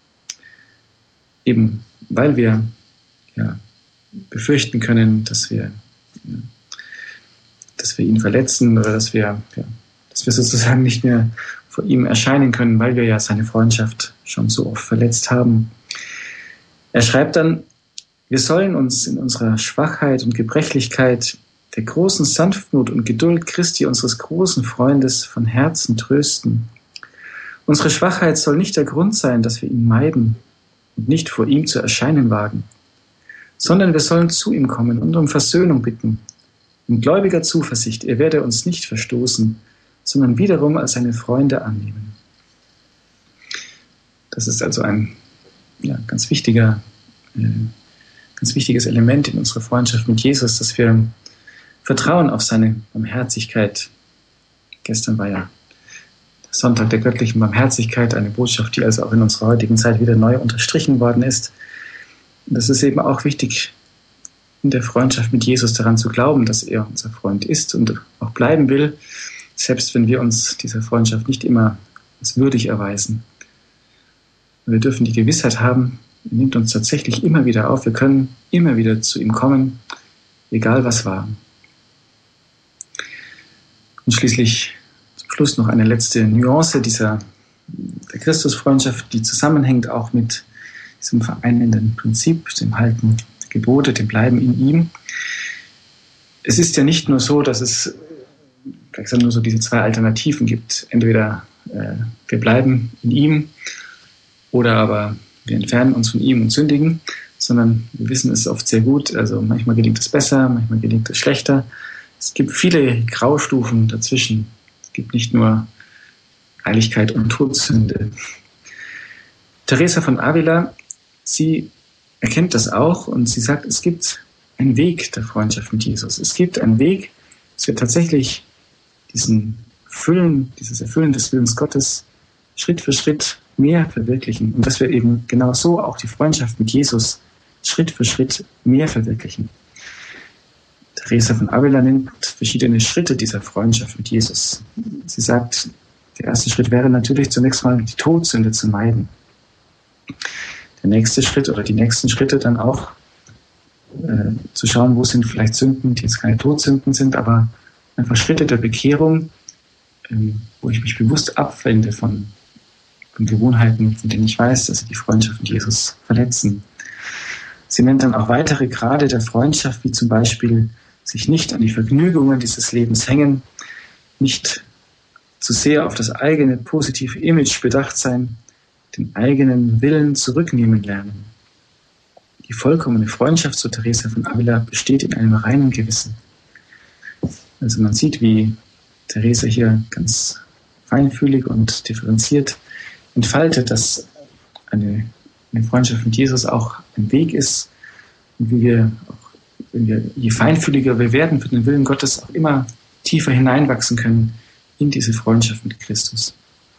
Eben weil wir befürchten können, dass wir ihn verletzen oder dass wir sozusagen nicht mehr vor ihm erscheinen können, weil wir ja seine Freundschaft schon so oft verletzt haben. Er schreibt dann, wir sollen uns in unserer Schwachheit und Gebrechlichkeit der großen Sanftmut und Geduld Christi, unseres großen Freundes, von Herzen trösten. Unsere Schwachheit soll nicht der Grund sein, dass wir ihn meiden und nicht vor ihm zu erscheinen wagen, sondern wir sollen zu ihm kommen und um Versöhnung bitten, in gläubiger Zuversicht, er werde uns nicht verstoßen, sondern wiederum als seine Freunde annehmen. Das ist also ein ganz wichtiges Element in unserer Freundschaft mit Jesus, dass wir vertrauen auf seine Barmherzigkeit. Gestern war ja der Sonntag der göttlichen Barmherzigkeit, eine Botschaft, die also auch in unserer heutigen Zeit wieder neu unterstrichen worden ist. Und das ist eben auch wichtig, in der Freundschaft mit Jesus daran zu glauben, dass er unser Freund ist und auch bleiben will, selbst wenn wir uns dieser Freundschaft nicht immer als würdig erweisen. Wir dürfen die Gewissheit haben, er nimmt uns tatsächlich immer wieder auf. Wir können immer wieder zu ihm kommen, egal was war. Und schließlich zum Schluss noch eine letzte Nuance der Christusfreundschaft, die zusammenhängt auch mit diesem vereinenden Prinzip, dem Halten der Gebote, dem Bleiben in ihm. Es ist ja nicht nur so, dass es nur so diese zwei Alternativen gibt. Entweder wir bleiben in ihm oder aber wir entfernen uns von ihm und sündigen, sondern wir wissen es oft sehr gut. Also manchmal gelingt es besser, manchmal gelingt es schlechter. Es gibt viele Graustufen dazwischen. Es gibt nicht nur Heiligkeit und Todsünde. Teresa von Avila, sie erkennt das auch und sie sagt, es gibt einen Weg der Freundschaft mit Jesus. Es gibt einen Weg, dass wir tatsächlich dieses Erfüllen des Willens Gottes Schritt für Schritt mehr verwirklichen und dass wir eben genau so auch die Freundschaft mit Jesus Schritt für Schritt mehr verwirklichen. Teresa von Avila nennt verschiedene Schritte dieser Freundschaft mit Jesus. Sie sagt, der erste Schritt wäre natürlich zunächst mal die Todsünde zu meiden. Der nächste Schritt oder die nächsten Schritte dann auch zu schauen, wo sind vielleicht Sünden, die jetzt keine Todsünden sind, aber einfach Schritte der Bekehrung, wo ich mich bewusst abwende von Gewohnheiten, von denen ich weiß, dass sie die Freundschaft mit Jesus verletzen. Sie nennt dann auch weitere Grade der Freundschaft, wie zum Beispiel sich nicht an die Vergnügungen dieses Lebens hängen, nicht zu sehr auf das eigene positive Image bedacht sein, den eigenen Willen zurücknehmen lernen. Die vollkommene Freundschaft zu Teresa von Avila besteht in einem reinen Gewissen. Also man sieht, wie Teresa hier ganz feinfühlig und differenziert entfaltet, dass eine Freundschaft mit Jesus auch ein Weg ist und wie wir, je feinfühliger wir werden für den Willen Gottes, auch immer tiefer hineinwachsen können in diese Freundschaft mit Christus.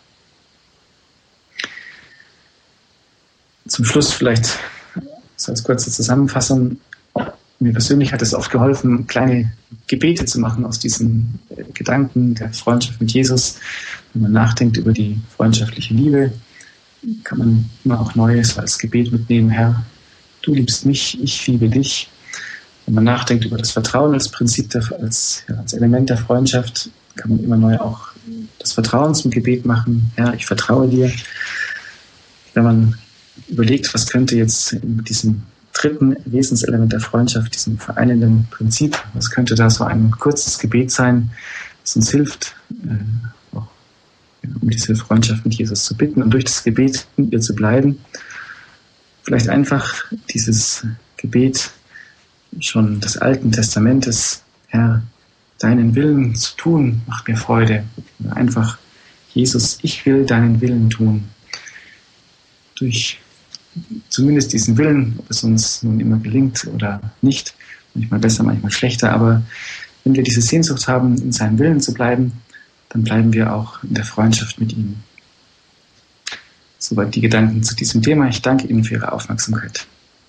Zum Schluss vielleicht so als kurze Zusammenfassung. Mir persönlich hat es oft geholfen, kleine Gebete zu machen aus diesen Gedanken der Freundschaft mit Jesus. Wenn man nachdenkt über die freundschaftliche Liebe, kann man immer auch Neues als Gebet mitnehmen. Herr, du liebst mich, ich liebe dich. Wenn man nachdenkt über das Vertrauen als Prinzip, als Element der Freundschaft, kann man immer neu auch das Vertrauen zum Gebet machen. Herr, ich vertraue dir. Wenn man überlegt, was könnte jetzt mit diesem dritten Wesenselement der Freundschaft, diesem vereinenden Prinzip, was könnte da so ein kurzes Gebet sein, das uns hilft, auch um diese Freundschaft mit Jesus zu bitten und durch das Gebet in ihr zu bleiben. Vielleicht einfach dieses Gebet schon des Alten Testamentes, Herr, deinen Willen zu tun, macht mir Freude. Oder einfach, Jesus, ich will deinen Willen tun. Durch zumindest diesen Willen, ob es uns nun immer gelingt oder nicht, manchmal besser, manchmal schlechter, aber wenn wir diese Sehnsucht haben, in seinem Willen zu bleiben, dann bleiben wir auch in der Freundschaft mit ihm. Soweit die Gedanken zu diesem Thema. Ich danke Ihnen für Ihre Aufmerksamkeit.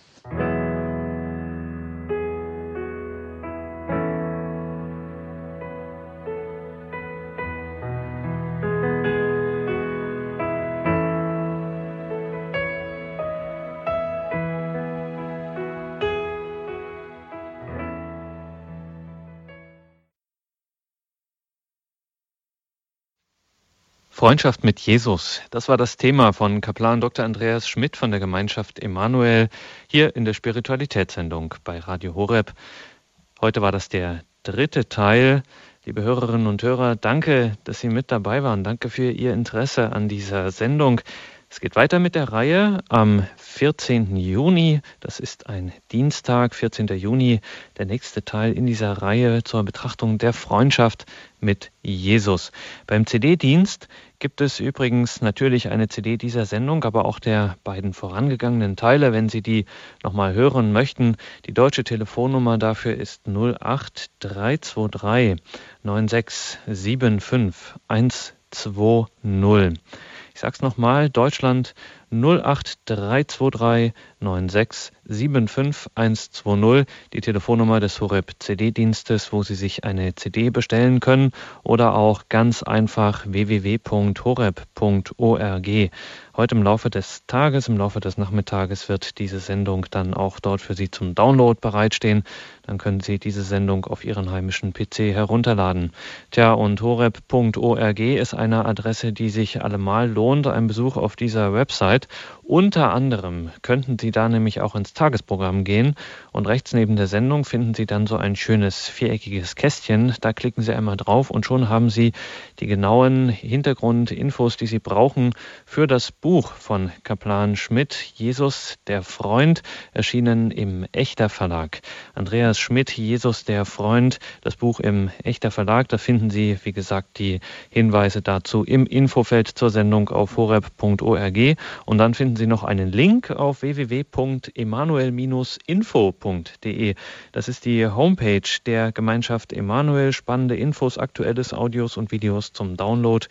Freundschaft mit Jesus, das war das Thema von Kaplan Dr. Andreas Schmidt von der Gemeinschaft Emanuel hier in der Spiritualitätssendung bei Radio Horeb. Heute war das der dritte Teil. Liebe Hörerinnen und Hörer, danke, dass Sie mit dabei waren. Danke für Ihr Interesse an dieser Sendung. Es geht weiter mit der Reihe am 14. Juni. Das ist ein Dienstag, 14. Juni, der nächste Teil in dieser Reihe zur Betrachtung der Freundschaft mit Jesus. Beim CD-Dienst gibt es übrigens natürlich eine CD dieser Sendung, aber auch der beiden vorangegangenen Teile, wenn Sie die nochmal hören möchten. Die deutsche Telefonnummer dafür ist 08323 9675 120. Ich sag's nochmal, Deutschland 08323 9675 120, die Telefonnummer des Horeb CD-Dienstes, wo Sie sich eine CD bestellen können, oder auch ganz einfach www.horeb.org. Heute im Laufe des Tages, im Laufe des Nachmittages wird diese Sendung dann auch dort für Sie zum Download bereitstehen. Dann können Sie diese Sendung auf Ihren heimischen PC herunterladen. Tja, und horeb.org ist eine Adresse, die sich allemal lohnt, ein Besuch auf dieser Website. Unter anderem könnten Sie da nämlich auch ins Tagesprogramm gehen und rechts neben der Sendung finden Sie dann so ein schönes viereckiges Kästchen. Da klicken Sie einmal drauf und schon haben Sie die genauen Hintergrundinfos, die Sie brauchen für das Buch von Kaplan Schmidt, Jesus, der Freund, erschienen im Echter Verlag. Andreas Schmidt, Jesus, der Freund, das Buch im Echter Verlag. Da finden Sie, wie gesagt, die Hinweise dazu im Infofeld zur Sendung auf horeb.org und dann finden Sie noch einen Link auf www.emanuel-info.de. Das ist die Homepage der Gemeinschaft Emanuel. Spannende Infos, aktuelles Audios und Videos zum Download.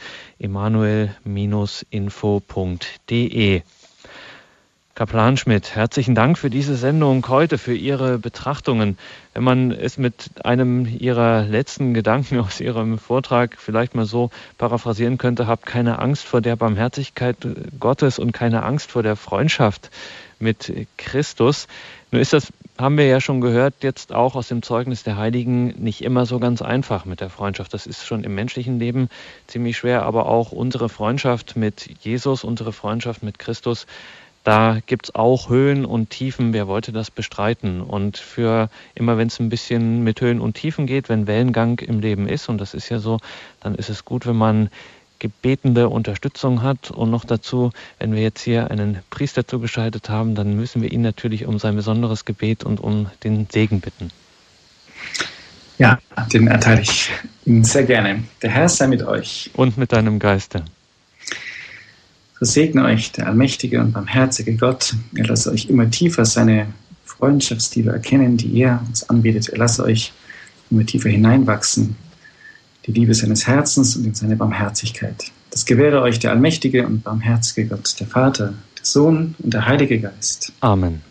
emanuel-info.de. Kaplan Schmidt, herzlichen Dank für diese Sendung heute, für Ihre Betrachtungen. Wenn man es mit einem Ihrer letzten Gedanken aus Ihrem Vortrag vielleicht mal so paraphrasieren könnte, habt keine Angst vor der Barmherzigkeit Gottes und keine Angst vor der Freundschaft mit Christus. Nur ist das, haben wir ja schon gehört, jetzt auch aus dem Zeugnis der Heiligen, nicht immer so ganz einfach mit der Freundschaft. Das ist schon im menschlichen Leben ziemlich schwer, aber auch unsere Freundschaft mit Jesus, unsere Freundschaft mit Christus, Da gibt es auch Höhen und Tiefen. Wer wollte das bestreiten? Und für immer, wenn es ein bisschen mit Höhen und Tiefen geht, wenn Wellengang im Leben ist, und das ist ja so, dann ist es gut, wenn man gebetende Unterstützung hat. Und noch dazu, wenn wir jetzt hier einen Priester zugeschaltet haben, dann müssen wir ihn natürlich um sein besonderes Gebet und um den Segen bitten. Ja, den erteile ich Ihnen sehr gerne. Der Herr sei mit euch. Und mit deinem Geiste. So segne euch der allmächtige und barmherzige Gott. Er lasse euch immer tiefer seine Freundschaftsliebe erkennen, die er uns anbietet. Er lasse euch immer tiefer hineinwachsen, die Liebe seines Herzens und in seine Barmherzigkeit. Das gewähre euch der allmächtige und barmherzige Gott, der Vater, der Sohn und der Heilige Geist. Amen.